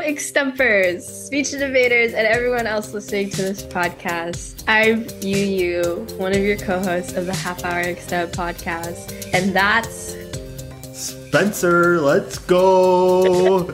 extempers, speech innovators, and everyone else listening to this podcast. I'm Yu, one of your co-hosts of the Half Hour Extemp podcast, and that's Spencer. Let's go.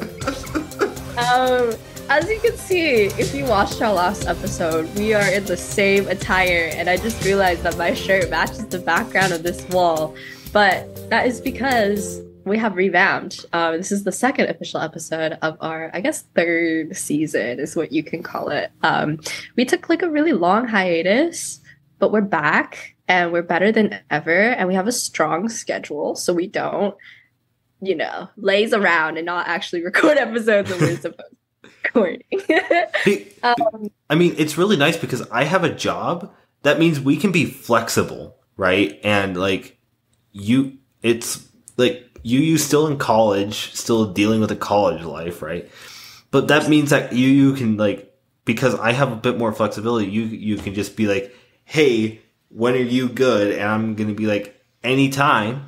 As you can see, if you watched our last episode, we are in the same attire, and I just realized that my shirt matches the background of this wall, but that is because we have revamped. This is the second official episode of our, I guess, third season is what you can call it. We took like a really long hiatus, but we're back and we're better than ever. And we have a strong schedule, so we don't, laze around and not actually record episodes when we're supposed to be recording. I mean, it's really nice because I have a job. That means we can be flexible, right? And you still in college, still dealing with a college life, right? But that means that you can because I have a bit more flexibility, you can just be like, hey, when are you good? And I'm going to be like, anytime,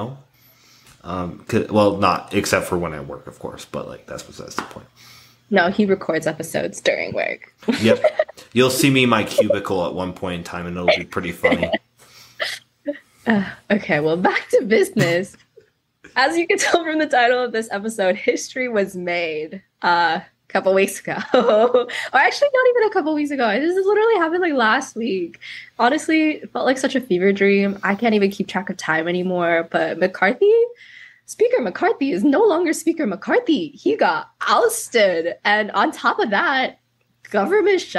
well, not except for when I work, of course, but that's besides the point. No, he records episodes during work. Yep. You'll see me in my cubicle at one point in time and it'll be pretty funny. Okay, well, back to business. As you can tell from the title of this episode, history was made a couple weeks ago. Or actually, not even a couple weeks ago. This literally happened last week. Honestly, it felt like such a fever dream. I can't even keep track of time anymore. But Speaker McCarthy is no longer Speaker McCarthy. He got ousted. And on top of that, government shutdown, ?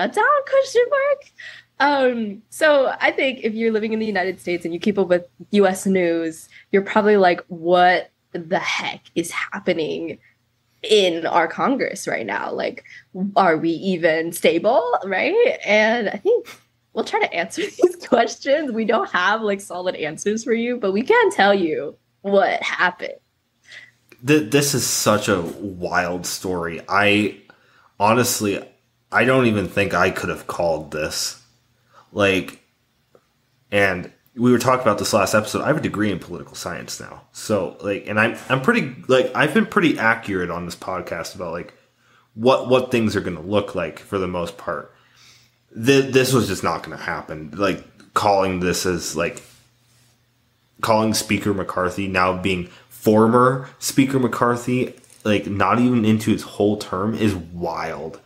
So I think if you're living in the United States and you keep up with US news, you're probably like, what the heck is happening in our Congress right now? Are we even stable? Right? And I think we'll try to answer these questions. We don't have solid answers for you, but we can tell you what happened. This is such a wild story. I don't even think I could have called this. And we were talking about this last episode. I have a degree in political science now. So, and I'm pretty, I've been pretty accurate on this podcast about, what things are going to look like for the most part. This was just not going to happen. Calling this as, calling Speaker McCarthy now being former Speaker McCarthy, not even into his whole term is wild.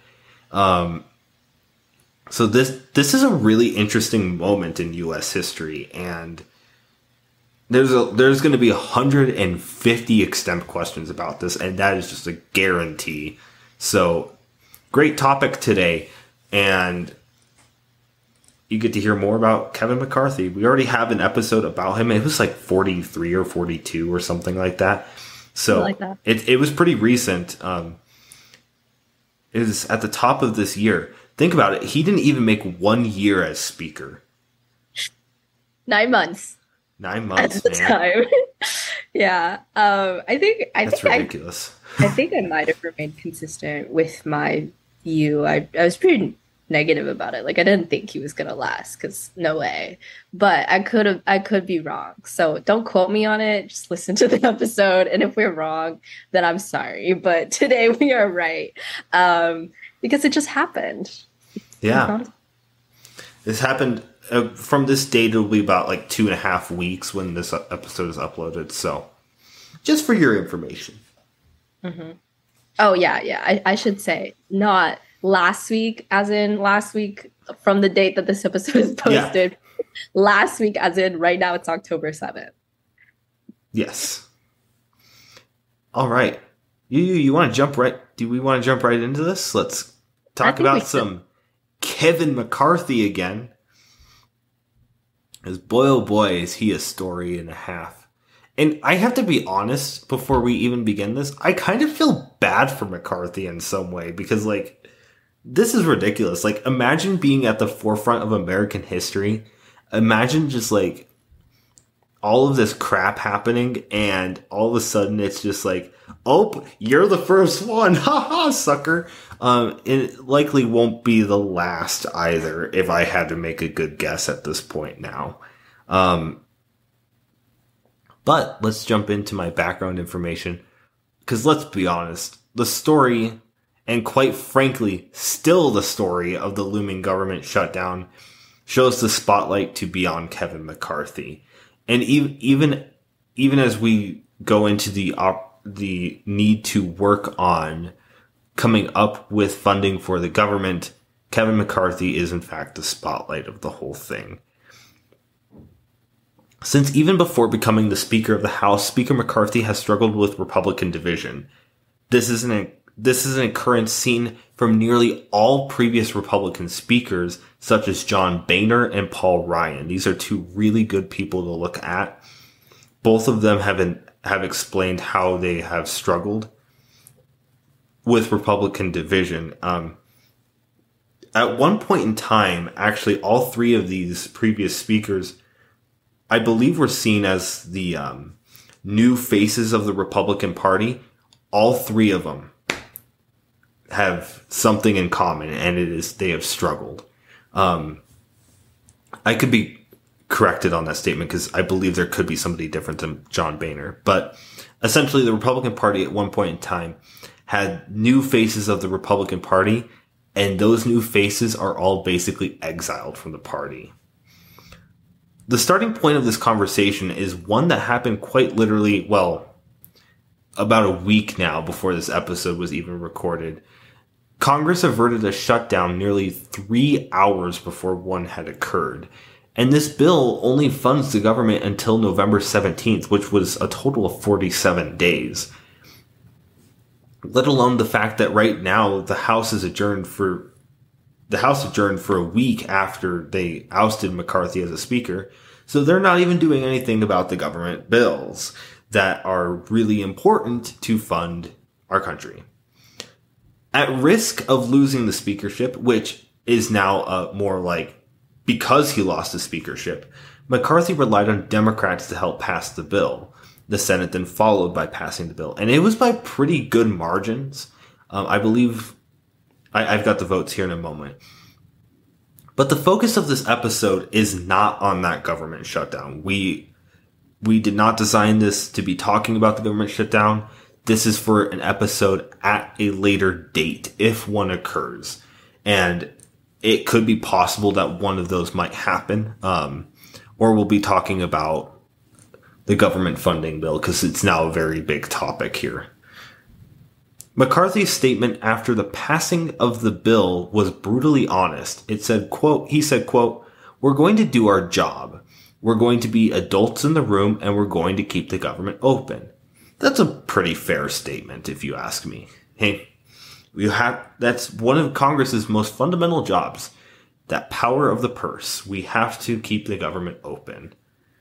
So this is a really interesting moment in U.S. history, and there's going to be 150 extemp questions about this, and that is just a guarantee. So great topic today, and you get to hear more about Kevin McCarthy. We already have an episode about him. It was 43 or 42 or something like that. So it was pretty recent. It was at the top of this year. Think about it. He didn't even make 1 year as speaker. 9 months. 9 months at the time. Yeah. I think that's ridiculous. I think I might have remained consistent with my view. I was pretty negative about it. I didn't think he was gonna last because no way. But I could be wrong. So don't quote me on it. Just listen to the episode, and if we're wrong, then I'm sorry. But today we are right because it just happened. Yeah, this happened. From this date, it'll be about 2.5 weeks when this episode is uploaded. So, just for your information. Mm-hmm. Oh yeah. I should say not last week, as in last week from the date that this episode is posted. Yeah. Last week, as in right now, it's October 7th. Yes. All right. You want to jump right? Do we want to jump right into this? Let's talk about some Kevin McCarthy again. Because boy, oh boy, is he a story and a half. And I have to be honest, before we even begin this, I kind of feel bad for McCarthy in some way. Because, this is ridiculous. Imagine being at the forefront of American history. Imagine just, all of this crap happening, and all of a sudden it's just oh, you're the first one. Ha ha, sucker. It likely won't be the last either, if I had to make a good guess at this point now. But let's jump into my background information. Because let's be honest, the story and quite frankly, still the story of the looming government shutdown, shows the spotlight to be on Kevin McCarthy. And even as we go into the need to work on coming up with funding for the government, Kevin McCarthy is in fact the spotlight of the whole thing. Since even before becoming the Speaker of the House, Speaker McCarthy has struggled with Republican division. This is an occurrence seen from nearly all previous Republican speakers, such as John Boehner and Paul Ryan. These are two really good people to look at. Both of them have explained how they have struggled with Republican division. At one point in time, actually, all three of these previous speakers, I believe, were seen as the new faces of the Republican Party. All three of them have something in common, and it is they have struggled. I could be corrected on that statement because I believe there could be somebody different than John Boehner. But essentially, the Republican Party at one point in time had new faces of the Republican Party, and those new faces are all basically exiled from the party. The starting point of this conversation is one that happened quite literally, well, about a week now before this episode was even recorded. Congress averted a shutdown nearly 3 hours before one had occurred. And this bill only funds the government until November 17th, which was a total of 47 days. Let alone the fact that right now the House adjourned for a week after they ousted McCarthy as a speaker. So they're not even doing anything about the government bills that are really important to fund our country. At risk of losing the speakership, which is now more like because he lost the speakership, McCarthy relied on Democrats to help pass the bill. The Senate then followed by passing the bill. And it was by pretty good margins. I believe I've got the votes here in a moment. But the focus of this episode is not on that government shutdown. We did not design this to be talking about the government shutdown. This is for an episode at a later date, if one occurs. And it could be possible that one of those might happen. Or we'll be talking about the government funding bill, because it's now a very big topic here. McCarthy's statement after the passing of the bill was brutally honest. It said, quote, he said, quote, "We're going to do our job. We're going to be adults in the room, and we're going to keep the government open." That's a pretty fair statement, if you ask me. Hey, that's one of Congress's most fundamental jobs, that power of the purse. We have to keep the government open.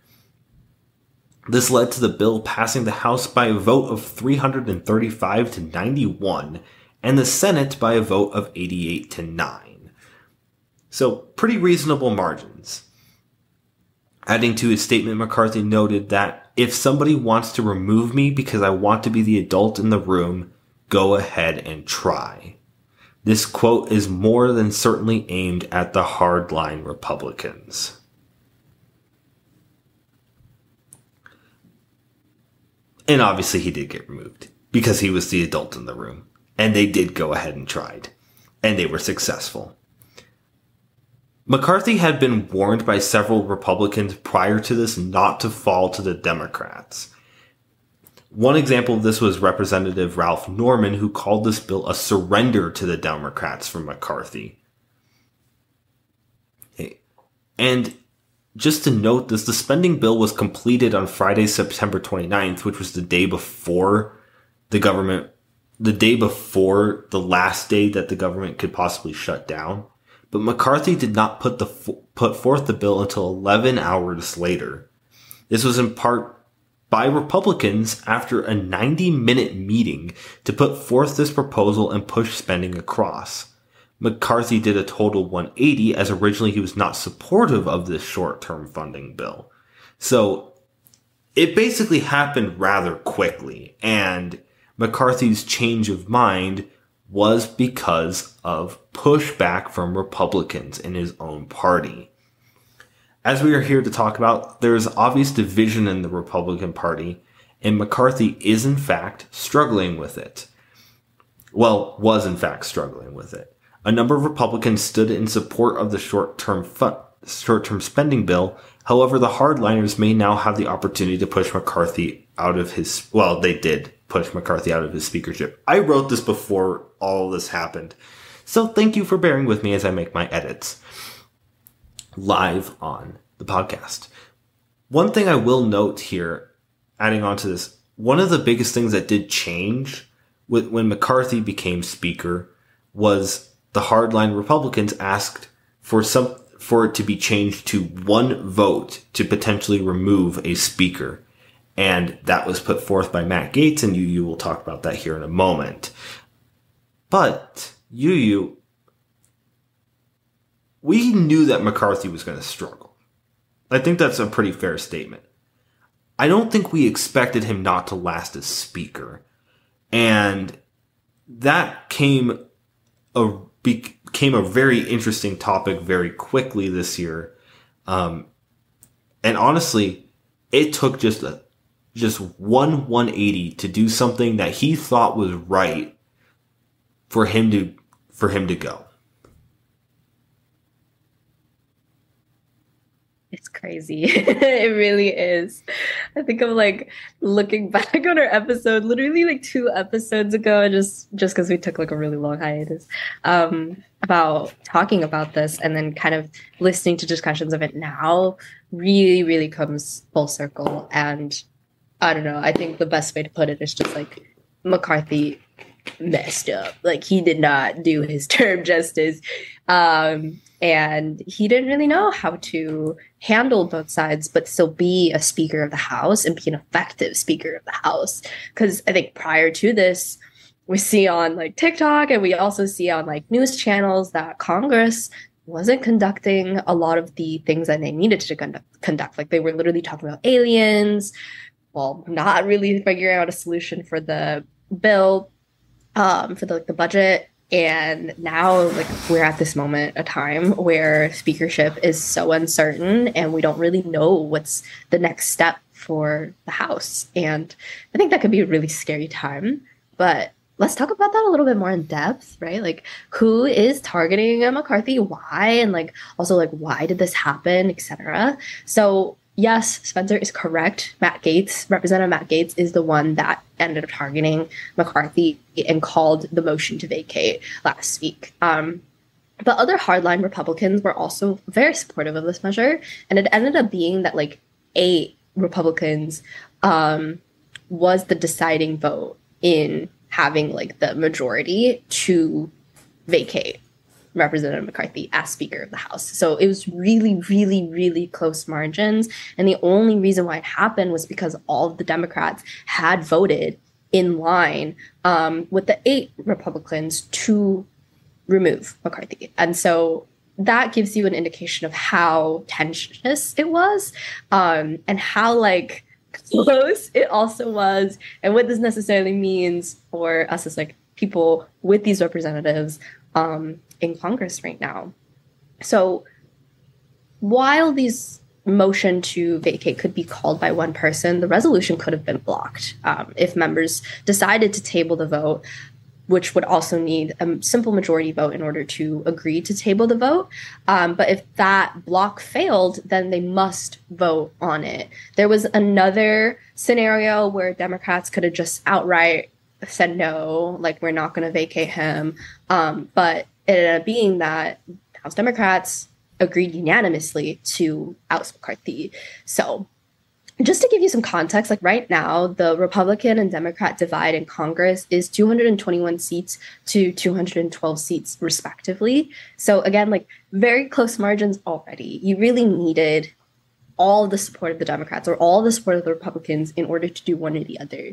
This led to the bill passing the House by a vote of 335 to 91 and the Senate by a vote of 88 to 9. So pretty reasonable margins. Adding to his statement, McCarthy noted that if somebody wants to remove me because I want to be the adult in the room, go ahead and try. This quote is more than certainly aimed at the hardline Republicans. And obviously he did get removed because he was the adult in the room. And they did go ahead and tried. And they were successful. McCarthy had been warned by several Republicans prior to this not to fall to the Democrats. One example of this was Representative Ralph Norman, who called this bill a surrender to the Democrats from McCarthy. And just to note this, the spending bill was completed on Friday, September 29th, which was the day before the last day that the government could possibly shut down. But McCarthy did not put forth the bill until 11 hours later. This was in part by Republicans after a 90-minute meeting to put forth this proposal and push spending across. McCarthy did a total 180, as originally he was not supportive of this short-term funding bill. So it basically happened rather quickly, and McCarthy's change of mind was because of pushback from Republicans in his own party. As we are here to talk about, there is obvious division in the Republican Party, and McCarthy is in fact struggling with it. was in fact struggling with it. A number of Republicans stood in support of the short-term spending bill. However, the hardliners may now have the opportunity to push McCarthy out of they did push McCarthy out of his speakership. I wrote this before all of this happened. So thank you for bearing with me as I make my edits live on the podcast. One thing I will note here, adding on to this, one of the biggest things that did change when McCarthy became speaker was the hardline Republicans asked for it to be changed to one vote to potentially remove a speaker. And that was put forth by Matt Gaetz, and you will talk about that here in a moment. But we knew that McCarthy was going to struggle. I think that's a pretty fair statement. I don't think we expected him not to last as speaker. And that became a very interesting topic very quickly this year. And honestly, it took just one 180 to do something that he thought was right for him to go. It's crazy. It really is. I think I'm like looking back on our episode, literally like 2 episodes ago, just because we took like a really long hiatus, about talking about this, and then kind of listening to discussions of it now really, really comes full circle. And I don't know, I think the best way to put it is just like McCarthy messed up. Like, he did not do his term justice. And he didn't really know how to handle both sides, but still be a Speaker of the House and be an effective Speaker of the House. Because I think prior to this, we see on like TikTok, and we also see on like news channels that Congress wasn't conducting a lot of the things that they needed to conduct. Like, they were literally talking about aliens, well, not really figuring out a solution for the bill, for the budget. And now, like, we're at this moment, a time where speakership is so uncertain, and we don't really know what's the next step for the House. And I think that could be a really scary time. But let's talk about that a little bit more in depth, right? Like, who is targeting McCarthy? Why? And like, also like, why did this happen, etc. So yes, Spencer is correct. Representative Matt Gaetz is the one that ended up targeting McCarthy and called the motion to vacate last week. But other hardline Republicans were also very supportive of this measure. And it ended up being that like 8 Republicans was the deciding vote in having like the majority to vacate Representative McCarthy as Speaker of the House. So it was really, really, really close margins. And the only reason why it happened was because all of the Democrats had voted in line with the 8 Republicans to remove McCarthy. And so that gives you an indication of how tenuous it was, and how like close it also was, and what this necessarily means for us as like people with these representatives in Congress right now. So while these motion to vacate could be called by one person, the resolution could have been blocked if members decided to table the vote, which would also need a simple majority vote in order to agree to table the vote. But if that block failed, then they must vote on it. There was another scenario where Democrats could have just outright said no, like, we're not going to vacate him. But it ended up being that House Democrats agreed unanimously to oust McCarthy. So just to give you some context, like right now, the Republican and Democrat divide in Congress is 221 seats to 212 seats, respectively. So again, like, very close margins already. You really needed all the support of the Democrats or all the support of the Republicans in order to do one or the other.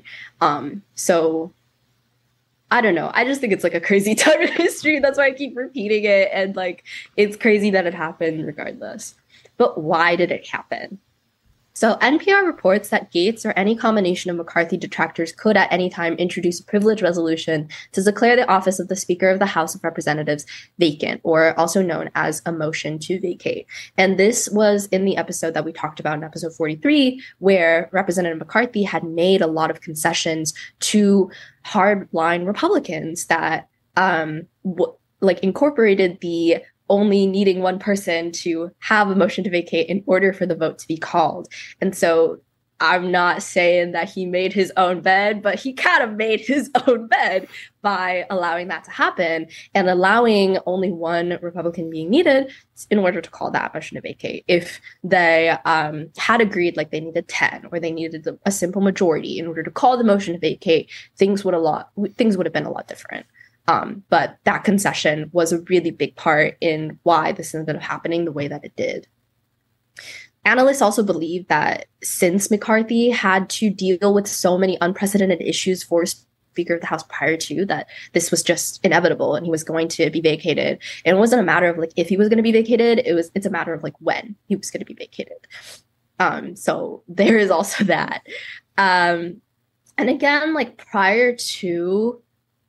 So I don't know. I just think it's like a crazy time in history. That's why I keep repeating it. And like, it's crazy that it happened regardless. But why did it happen? So NPR reports that Gaetz or any combination of McCarthy detractors could at any time introduce a privilege resolution to declare the office of the Speaker of the House of Representatives vacant, or also known as a motion to vacate. And this was in the episode that we talked about in episode 43, where Representative McCarthy had made a lot of concessions to hardline Republicans that incorporated the only needing one person to have a motion to vacate in order for the vote to be called. And so I'm not saying that he made his own bed, but he kind of made his own bed by allowing that to happen and allowing only one Republican being needed in order to call that motion to vacate. If they had agreed like they needed 10 or they needed a simple majority in order to call the motion to vacate, things would have been a lot different. But that concession was a really big part in why this ended up happening the way that it did. Analysts also believe that since McCarthy had to deal with so many unprecedented issues for Speaker of the House prior to that, this was just inevitable and he was going to be vacated. And it wasn't a matter of like if he was going to be vacated, it's a matter of like when he was going to be vacated. So there is also that. And again, like prior to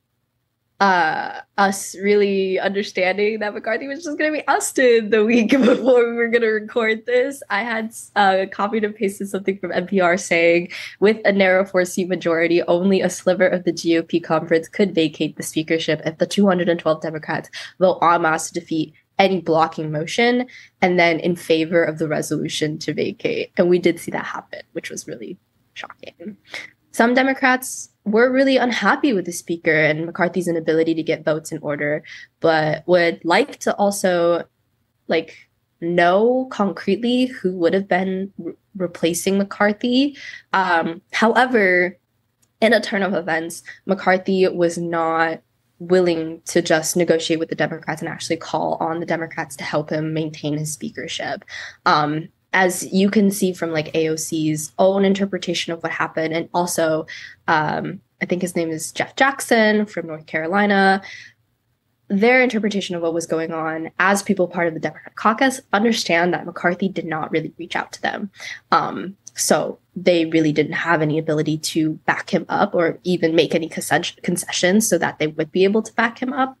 us really understanding that McCarthy was just going to be ousted the week before we were going to record this, I had copied and pasted something from NPR saying, with a narrow 4-seat majority, only a sliver of the GOP conference could vacate the speakership if the 212 Democrats vote en masse to defeat any blocking motion and then in favor of the resolution to vacate. And we did see that happen, which was really shocking. Some Democrats were really unhappy with the speaker and McCarthy's inability to get votes in order, but would like to also know concretely who would have been replacing McCarthy. However, in a turn of events, McCarthy was not willing to just negotiate with the Democrats and actually call on the Democrats to help him maintain his speakership. As you can see from like AOC's own interpretation of what happened, and also I think his name is Jeff Jackson from North Carolina, their interpretation of what was going on as people part of the Democratic caucus understand that McCarthy did not really reach out to them. So they really didn't have any ability to back him up or even make any concessions so that they would be able to back him up.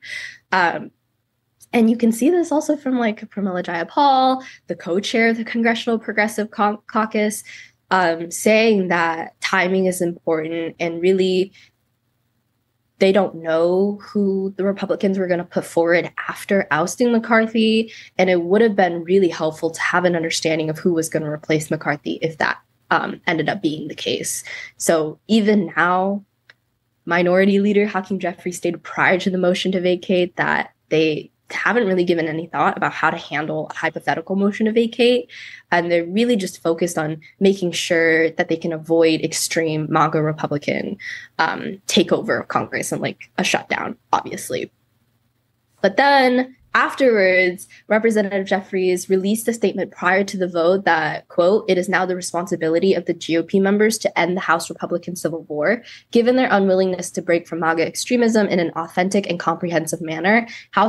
And you can see this also from like Pramila Jayapal, the co-chair of the Congressional Progressive Caucus, saying that timing is important and really they don't know who the Republicans were going to put forward after ousting McCarthy. And it would have been really helpful to have an understanding of who was going to replace McCarthy if that ended up being the case. So even now, Minority Leader Hakeem Jeffries stated prior to the motion to vacate that they haven't really given any thought about how to handle a hypothetical motion to vacate. And they're really just focused on making sure that they can avoid extreme MAGA Republican takeover of Congress and like a shutdown, obviously. But then afterwards, Representative Jeffries released a statement prior to the vote that, quote, "It is now the responsibility of the GOP members to end the House Republican Civil War. Given their unwillingness to break from MAGA extremism in an authentic and comprehensive manner,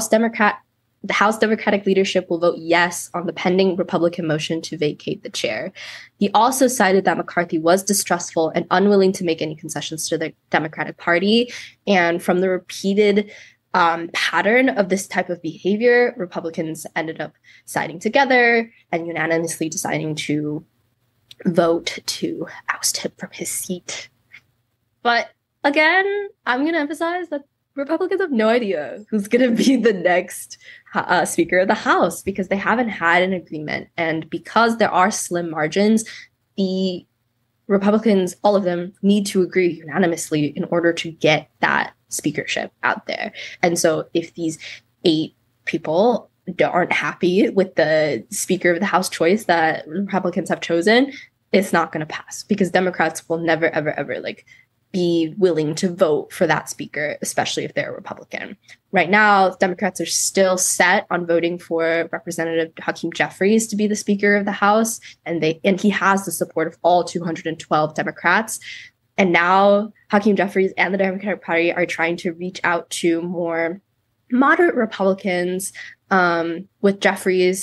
the House Democratic leadership will vote yes on the pending Republican motion to vacate the chair." He also cited that McCarthy was distrustful and unwilling to make any concessions to the Democratic Party. And from the repeated pattern of this type of behavior, Republicans ended up siding together and unanimously deciding to vote to oust him from his seat. But again, I'm going to emphasize that Republicans have no idea who's going to be the next Speaker of the House because they haven't had an agreement. And because there are slim margins, the Republicans, all of them, need to agree unanimously in order to get that speakership out there. And so if these 8 people aren't happy with the Speaker of the House choice that Republicans have chosen, it's not going to pass because Democrats will never, ever, ever be willing to vote for that speaker, especially if they're a Republican. Right now, Democrats are still set on voting for Representative Hakeem Jeffries to be the Speaker of the House, and he has the support of all 212 Democrats. And now Hakeem Jeffries and the Democratic Party are trying to reach out to more moderate Republicans, with Jeffries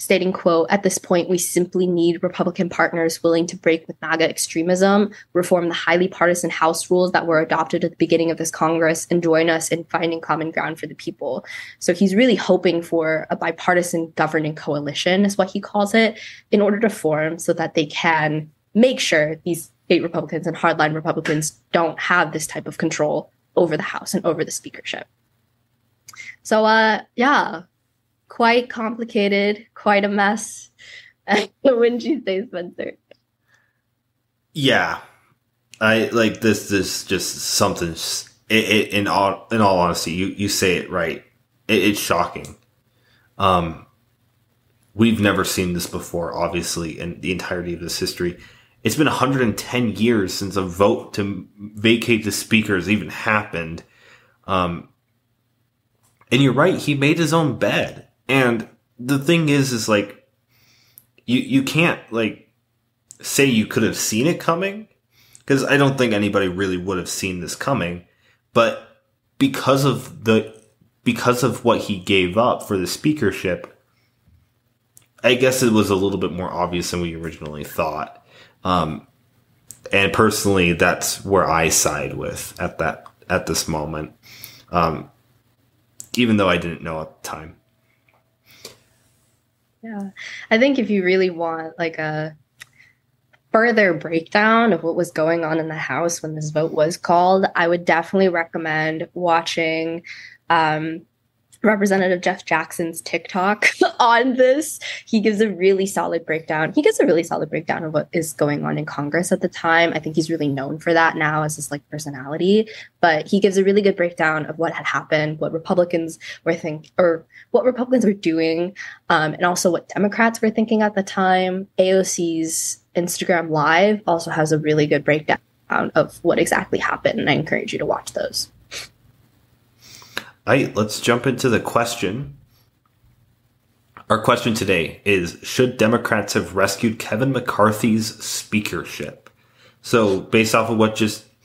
stating, quote, "At this point, we simply need Republican partners willing to break with MAGA extremism, reform the highly partisan House rules that were adopted at the beginning of this Congress, and join us in finding common ground for the people." So he's really hoping for a bipartisan governing coalition, is what he calls it, in order to form so that they can make sure these state Republicans and hardline Republicans don't have this type of control over the House and over the speakership. So, yeah, quite complicated, quite a mess. Wouldn't you say, Spencer? Yeah, I like this. This just something. In all honesty, you say it right. It's shocking. We've never seen this before. Obviously, in the entirety of this history, it's been 110 years since a vote to vacate the speaker has even happened. And you're right. He made his own bed. And the thing is like, you can't like say you could have seen it coming, because I don't think anybody really would have seen this coming. But because of what he gave up for the speakership, I guess it was a little bit more obvious than we originally thought. And personally, that's where I side with at this moment. Even though I didn't know at the time. Yeah, I think if you really want like a further breakdown of what was going on in the House when this vote was called, I would definitely recommend watching Representative Jeff Jackson's TikTok on this. He gives a really solid breakdown. He gives a really solid breakdown of what is going on in Congress at the time. I think he's really known for that now as his like personality, but he gives a really good breakdown of what had happened, what Republicans were doing, and also what Democrats were thinking at the time. AOC's Instagram Live also has a really good breakdown of what exactly happened, and I encourage you to watch those. All right, let's jump into the question. Our question today is, should Democrats have rescued Kevin McCarthy's speakership? So based off of what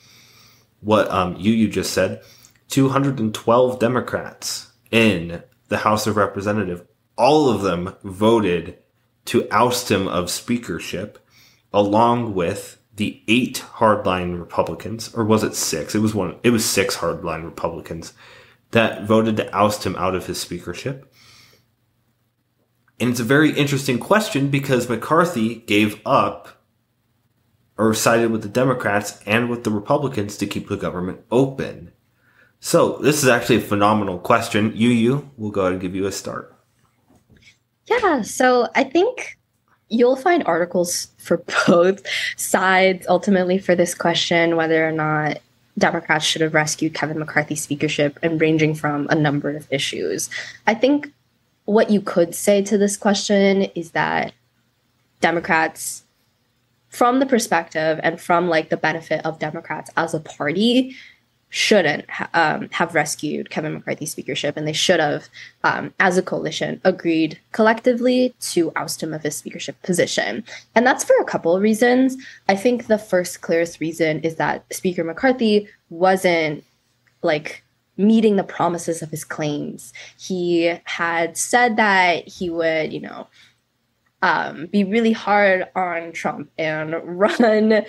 you just said, 212 Democrats in the House of Representatives, all of them voted to oust him of speakership, along with the 8 hardline Republicans, or was it 6? It was 6 hardline Republicans that voted to oust him out of his speakership. And it's a very interesting question because McCarthy gave up or sided with the Democrats and with the Republicans to keep the government open. So this is actually a phenomenal question. We'll go ahead and give you a start. Yeah, so I think you'll find articles for both sides ultimately for this question, whether or not Democrats should have rescued Kevin McCarthy's speakership, and ranging from a number of issues. I think what you could say to this question is that Democrats, from the perspective and from like the benefit of Democrats as a party, shouldn't have rescued Kevin McCarthy's speakership, and they should have, as a coalition, agreed collectively to oust him of his speakership position. And that's for a couple of reasons. I think the first clearest reason is that Speaker McCarthy wasn't like meeting the promises of his claims. He had said that he would, be really hard on Trump and run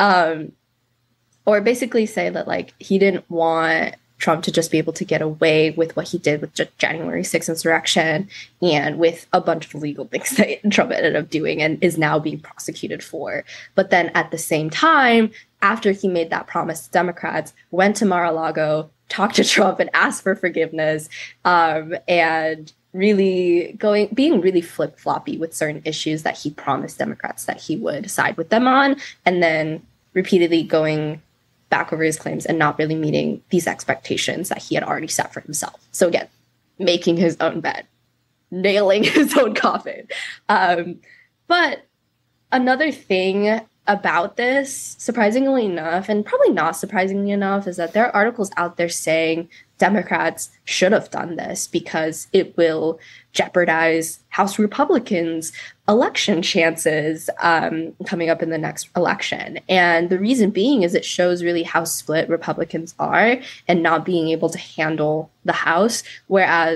or basically say that like he didn't want Trump to just be able to get away with what he did with January 6th insurrection and with a bunch of legal things that Trump ended up doing and is now being prosecuted for. But then at the same time, after he made that promise, Democrats went to Mar-a-Lago, talked to Trump and asked for forgiveness, and really being really flip-floppy with certain issues that he promised Democrats that he would side with them on, and then repeatedly going back over his claims and not really meeting these expectations that he had already set for himself. So again, making his own bed, nailing his own coffin. But another thing about this, surprisingly enough, and probably not surprisingly enough, is that there are articles out there saying Democrats should have done this because it will jeopardize House Republicans' election chances coming up in the next election. And the reason being is it shows really how split Republicans are and not being able to handle the House, whereas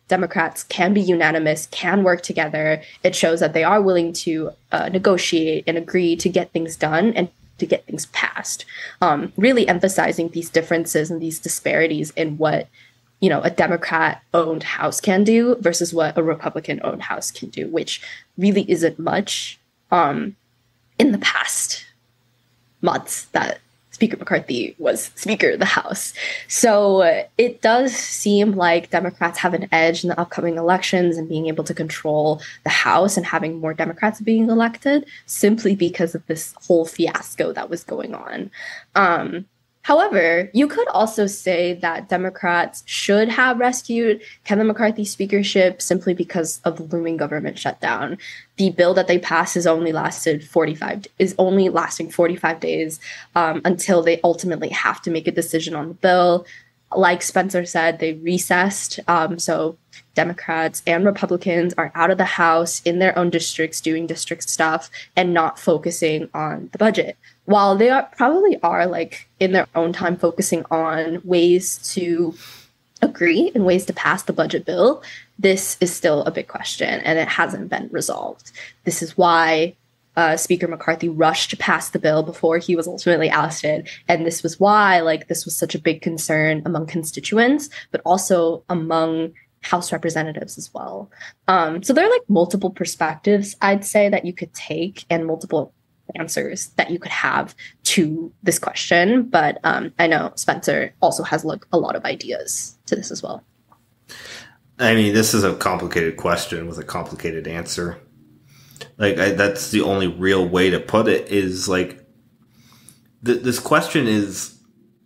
Democrats can be unanimous, can work together. It shows that they are willing to negotiate and agree to get things done and to get things passed. Really emphasizing these differences and these disparities in what, you know, a Democrat-owned House can do versus what a Republican-owned House can do, which really isn't much in the past months that Speaker McCarthy was Speaker of the House. So it does seem like Democrats have an edge in the upcoming elections and being able to control the House and having more Democrats being elected simply because of this whole fiasco that was going on. However, you could also say that Democrats should have rescued Kevin McCarthy's speakership simply because of the looming government shutdown. The bill that they passed is only lasting 45 days until they ultimately have to make a decision on the bill. Like Spencer said, they recessed. So Democrats and Republicans are out of the House in their own districts doing district stuff and not focusing on the budget. While they probably are like in their own time focusing on ways to agree and ways to pass the budget bill, this is still a big question and it hasn't been resolved. This is why Speaker McCarthy rushed to pass the bill before he was ultimately ousted. And this was why this was such a big concern among constituents, but also among House representatives as well. So there are multiple perspectives, I'd say, that you could take and multiple answers that you could have to this question. But I know Spencer also has a lot of ideas to this as well. I mean, this is a complicated question with a complicated answer. That's the only real way to put it is this question is,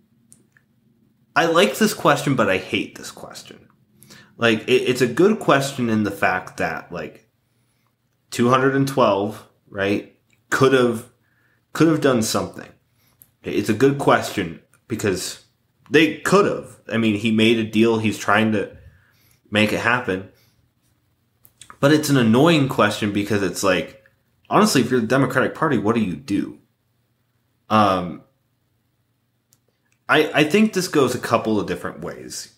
I like this question, but I hate this question. It's a good question in the fact that 212, right, could have done something. It's a good question because they could have. I mean, he made a deal. He's trying to make it happen. But it's an annoying question because it's honestly, if you're the Democratic Party, what do you do? I think this goes a couple of different ways.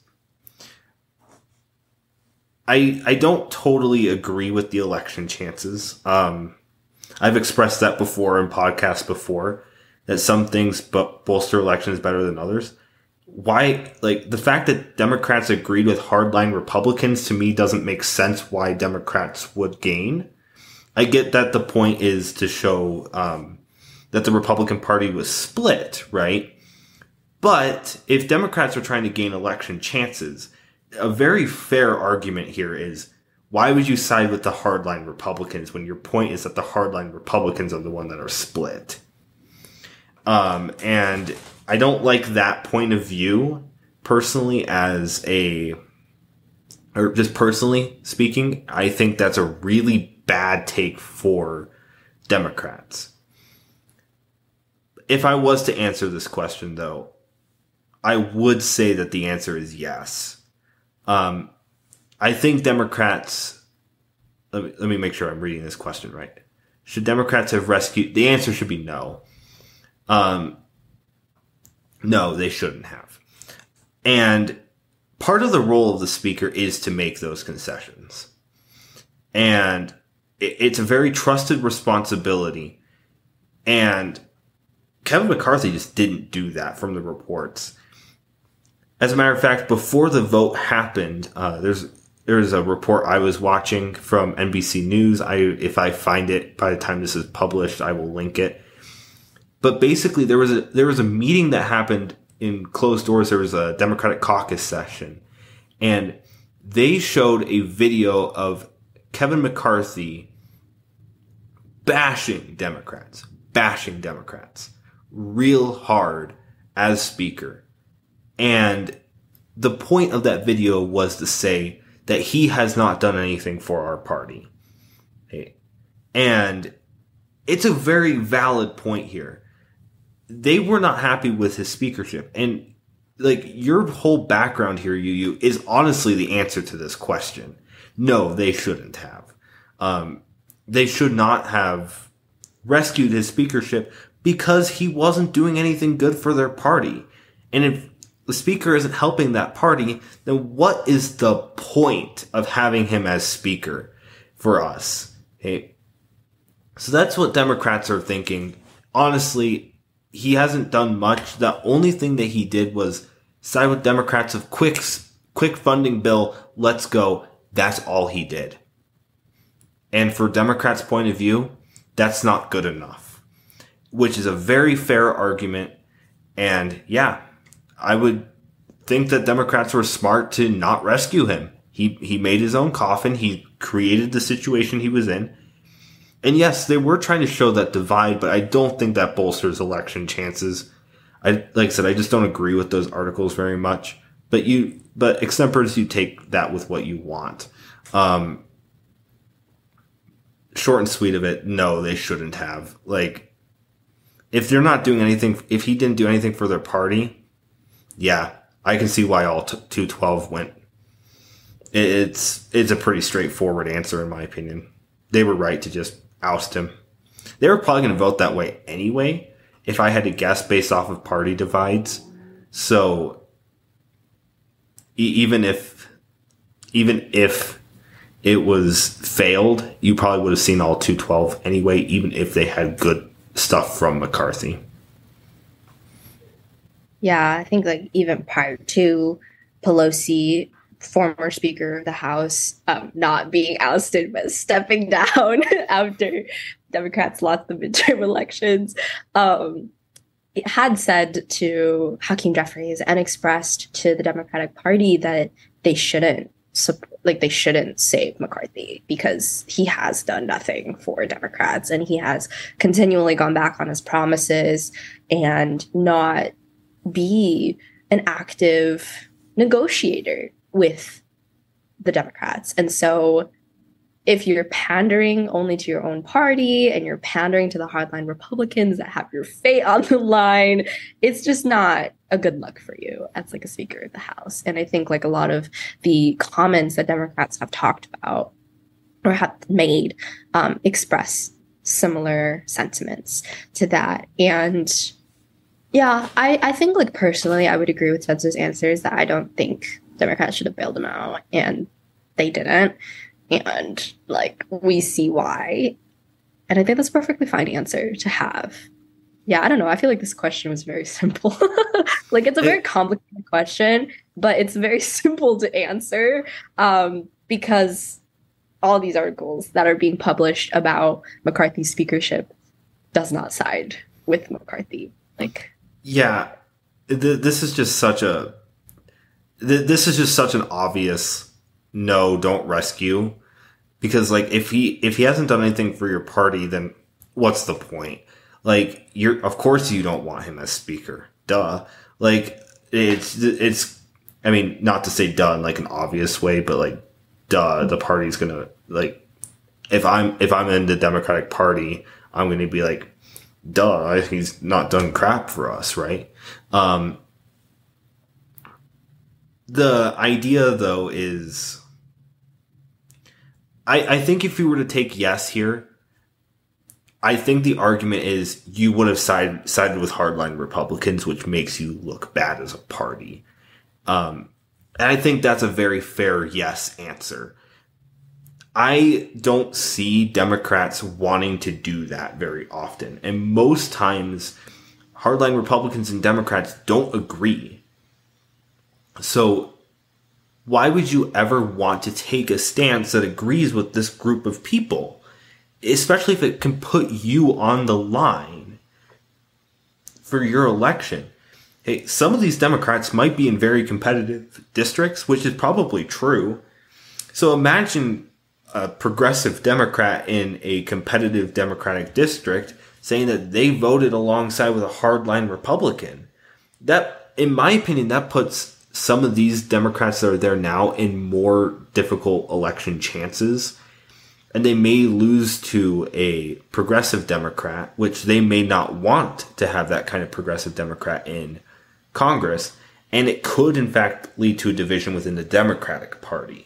I don't totally agree with the election chances. I've expressed that before in podcasts before, that some things bolster elections better than others. Why, the fact that Democrats agreed with hardline Republicans to me doesn't make sense why Democrats would gain. I get that the point is to show that the Republican Party was split, right? But if Democrats are trying to gain election chances, a very fair argument here is, why would you side with the hardline Republicans when your point is that the hardline Republicans are the one that are split? And I don't like that point of view personally or just personally speaking. I think that's a really bad take for Democrats. If I was to answer this question, though, I would say that the answer is yes. I think Democrats, let me make sure I'm reading this question right. Should Democrats have rescued? The answer should be no. No, they shouldn't have. And part of the role of the speaker is to make those concessions. And it's a very trusted responsibility. And Kevin McCarthy just didn't do that from the reports. As a matter of fact, before the vote happened, there's a report I was watching from NBC News. If I find it by the time this is published, I will link it. But basically, there was a meeting that happened in closed doors. There was a Democratic caucus session, and they showed a video of Kevin McCarthy bashing Democrats real hard as speaker. And the point of that video was to say that he has not done anything for our party. And it's a very valid point here. They were not happy with his speakership. And your whole background here, Yu, is honestly the answer to this question. No, they shouldn't have. They should not have rescued his speakership because he wasn't doing anything good for their party. And if the speaker isn't helping that party, then what is the point of having him as speaker for us? Okay. So that's what Democrats are thinking. Honestly, he hasn't done much. The only thing that he did was side with Democrats of quick funding bill. Let's go. That's all he did. And for Democrats' point of view, that's not good enough, which is a very fair argument. And yeah, I would think that Democrats were smart to not rescue him. He made his own coffin. He created the situation he was in. And yes, they were trying to show that divide, but I don't think that bolsters election chances. Like I said, I just don't agree with those articles very much. But extempores, you take that with what you want. Short and sweet of it, no, they shouldn't have. Like, if they're not doing anything, if he didn't do anything for their party, yeah, I can see why all 212 went. It's a pretty straightforward answer, in my opinion. They were right to just oust him. They were probably going to vote that way anyway, if I had to guess based off of party divides. So, even if it was failed, you probably would have seen all 212 anyway, even if they had good stuff from McCarthy. Yeah, I think like even prior to Pelosi, former Speaker of the House, not being ousted but stepping down after Democrats lost the midterm elections, it had said to Hakeem Jeffries and expressed to the Democratic Party that they shouldn't save McCarthy because he has done nothing for Democrats and he has continually gone back on his promises and not be an active negotiator with the Democrats. And so if you're pandering only to your own party and you're pandering to the hardline Republicans that have your fate on the line, it's just not a good look for you as like a Speaker of the House. And I think like a lot of the comments that Democrats have talked about or have made express similar sentiments to that. And yeah, I think like personally, I would agree with Spencer's answers that I don't think Democrats should have bailed him out, and they didn't. And like, we see why. And I think that's a perfectly fine answer to have. Yeah, I don't know. I feel like this question was very simple. Like, it's a very complicated question, but it's very simple to answer because all these articles that are being published about McCarthy's speakership does not side with McCarthy. Like, yeah, this is just such an obvious no, don't rescue. Because like if he hasn't done anything for your party, then what's the point? Like, of course you don't want him as speaker. Duh. Like it's I mean, not to say duh in like an obvious way, but like duh, the party's gonna like if I'm in the Democratic Party, I'm gonna be like, duh, he's not done crap for us, right? The idea though is I think if you were to take yes here, I think the argument is you would have sided with hardline Republicans, which makes you look bad as a party. And I think that's a very fair yes answer. I don't see Democrats wanting to do that very often. And most times, hardline Republicans and Democrats don't agree. So why would you ever want to take a stance that agrees with this group of people? Especially if it can put you on the line for your election. Hey, some of these Democrats might be in very competitive districts, which is probably true. So imagine a progressive Democrat in a competitive Democratic district saying that they voted alongside with a hardline Republican. That, in my opinion, that puts some of these Democrats that are there now in more difficult election chances. And they may lose to a progressive Democrat, which they may not want to have that kind of progressive Democrat in Congress. And it could, in fact, lead to a division within the Democratic Party.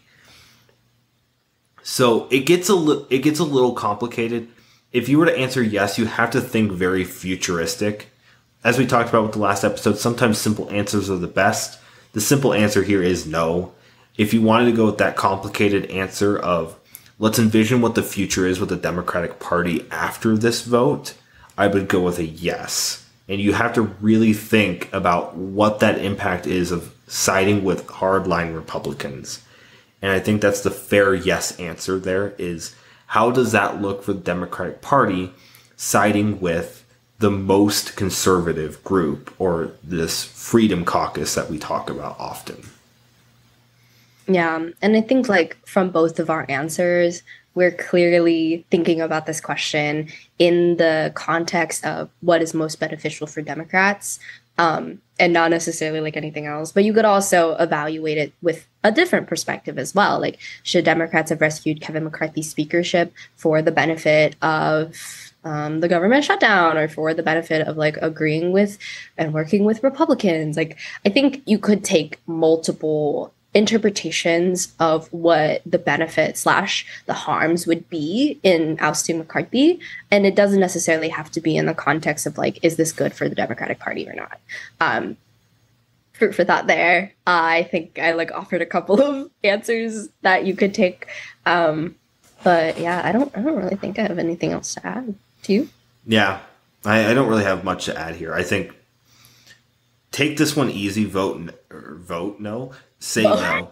So it gets a little complicated. If you were to answer yes, you have to think very futuristic. as we talked about with the last episode, sometimes simple answers are the best. The simple answer here is no. If you wanted to go with that complicated answer of let's envision what the future is with the Democratic Party after this vote, I would go with a yes. And you have to really think about what that impact is of siding with hardline Republicans. And I think that's the fair yes answer there is how does that look for the Democratic Party siding with the most conservative group or this Freedom Caucus that we talk about often? Yeah, and I think like from both of our answers, we're clearly thinking about this question in the context of what is most beneficial for Democrats, and not necessarily like anything else. But you could also evaluate it with a different perspective as well. Like, should Democrats have rescued Kevin McCarthy's speakership for the benefit of the government shutdown or for the benefit of like agreeing with and working with Republicans? Like, I think you could take multiple interpretations of what the benefit / the harms would be in ousting McCarthy. And it doesn't necessarily have to be in the context of like, is this good for the Democratic Party or not? Fruit for thought there. I think I like offered a couple of answers that you could take. But yeah, I don't really think I have anything else to add. Do you? Yeah, I don't really have much to add here. I think take this one easy. Vote no. Say no.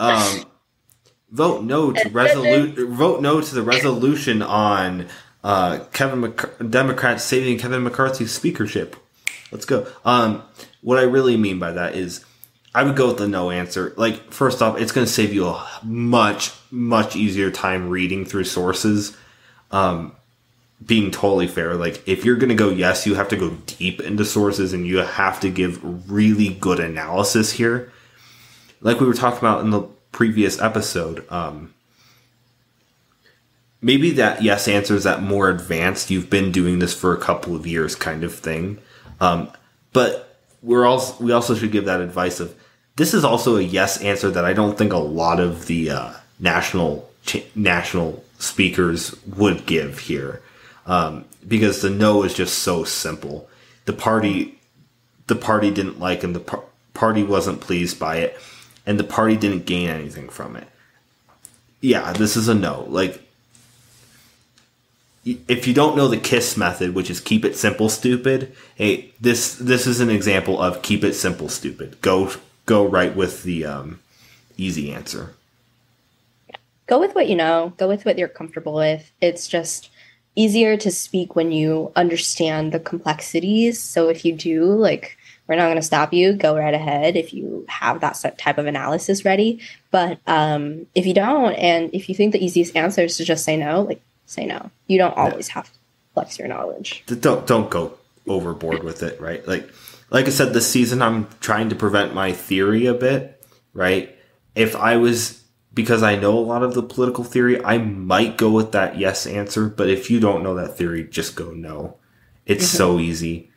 Vote no to Vote no to the resolution on Democrats saving Kevin McCarthy's speakership. Let's go. What I really mean by that is, I would go with the no answer. Like, first off, it's going to save you a much easier time reading through sources. Being totally fair, like if you're going to go yes, you have to go deep into sources and you have to give really good analysis here. Like we were talking about in the previous episode, maybe that yes answer is that more advanced, you've been doing this for a couple of years kind of thing. But we also should give that advice of, this is also a yes answer that I don't think a lot of the national speakers would give here. Because the no is just so simple. The party didn't like him. The party wasn't pleased by it, and the party didn't gain anything from it. Yeah, this is a no. Like, if you don't know the KISS method, which is keep it simple, stupid. Hey, this is an example of keep it simple, stupid. Go right with the easy answer. Go with what you know. Go with what you're comfortable with. It's just easier to speak when you understand the complexities. So if you do, like, we're not going to stop you. Go right ahead if you have that type of analysis ready. But if you don't, and if you think the easiest answer is to just say no, like, say no. You don't always have to flex your knowledge. Don't go overboard with it, right? Like I said, this season I'm trying to prevent my theory a bit, right? Because I know a lot of the political theory, I might go with that yes answer. But if you don't know that theory, just go no. It's so easy.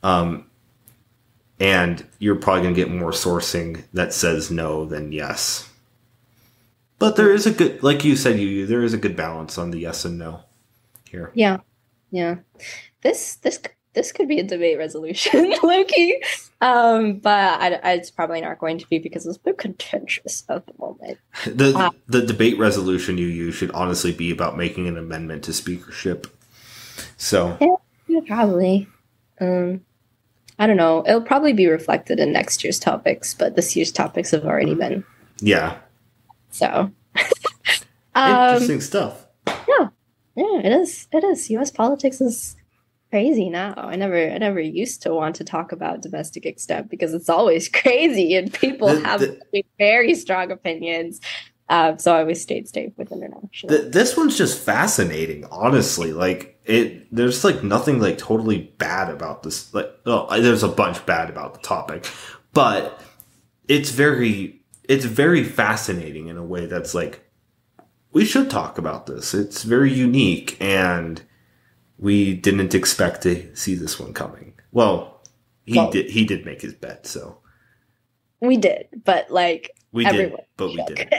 And you're probably going to get more sourcing that says no than yes. But there is a good, like you said, there is a good balance on the yes and no here. Yeah. This could be a debate resolution, low-key. But it's probably not going to be because it's a bit contentious at the moment. The debate resolution you use should honestly be about making an amendment to speakership. So yeah, probably. I don't know. It'll probably be reflected in next year's topics, but this year's topics have already been. Yeah. So. Interesting stuff. Yeah, it is. It is. U.S. politics is crazy now. I never used to want to talk about domestic extent because it's always crazy and people have very strong opinions. So I always stayed safe with international. This one's just fascinating, honestly. Like there's like nothing like totally bad about this. Like, there's a bunch bad about the topic, but it's very fascinating in a way that's like, we should talk about this. It's very unique, and we didn't expect to see this one coming. Well, he did make his bet, so we did, but like we did, but we did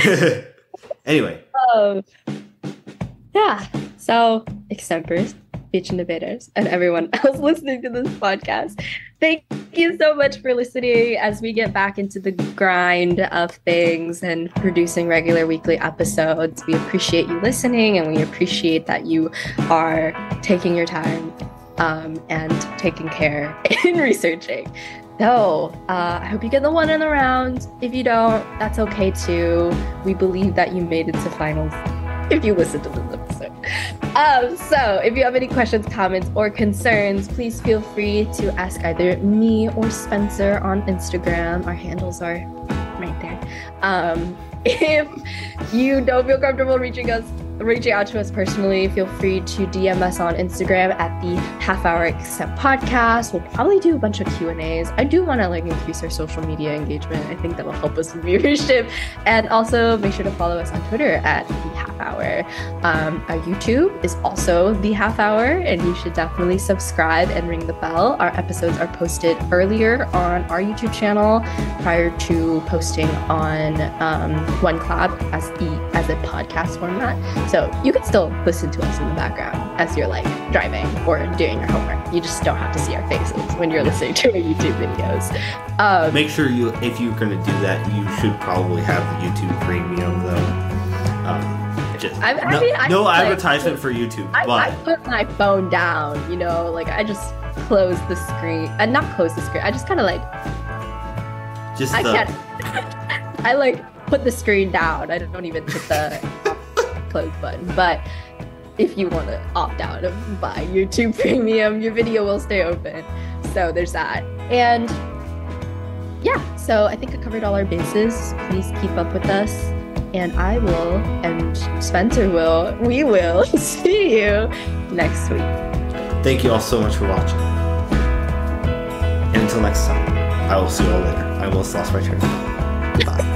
anyway. Anyway. Yeah. So extempers, Bitchin' Debaters, and everyone else listening to this podcast. Thank you so much for listening as we get back into the grind of things and producing regular weekly episodes. We appreciate you listening, and we appreciate that you are taking your time and taking care in researching. So I hope you get the one in the round. If you don't, that's okay too. We believe that you made it to finals if you listen to this episode. So if you have any questions, comments, or concerns, please feel free to ask either me or Spencer on Instagram. Our handles are right there. If you don't feel comfortable reaching out to us personally, feel free to DM us on Instagram at the Half Hour Extemp Podcast. We'll probably do a bunch of Q&As. I do want to increase our social media engagement. I think that will help us with viewership. And also make sure to follow us on Twitter at the Half Hour. Our YouTube is also the Half Hour, and you should definitely subscribe and ring the bell. Our episodes are posted earlier on our YouTube channel prior to posting on OneClap as a podcast format. So you can still listen to us in the background as you're like driving or doing your homework. You just don't have to see our faces when you're listening to our YouTube videos. Make sure if you're going to do that, you should probably have the YouTube Premium though. No advertisement for YouTube. I put my phone down, like I just close the screen and not close the screen. I just kind of like, I like put the screen down. I don't even hit the close button. But if you want to opt out of buy YouTube Premium, your video will stay open. So there's that. And yeah, so I think I covered all our bases. Please keep up with us. And I will, and Spencer will, we will see you next week. Thank you all so much for watching. And until next time, I will see you all later. I almost lost my train of thought. Bye.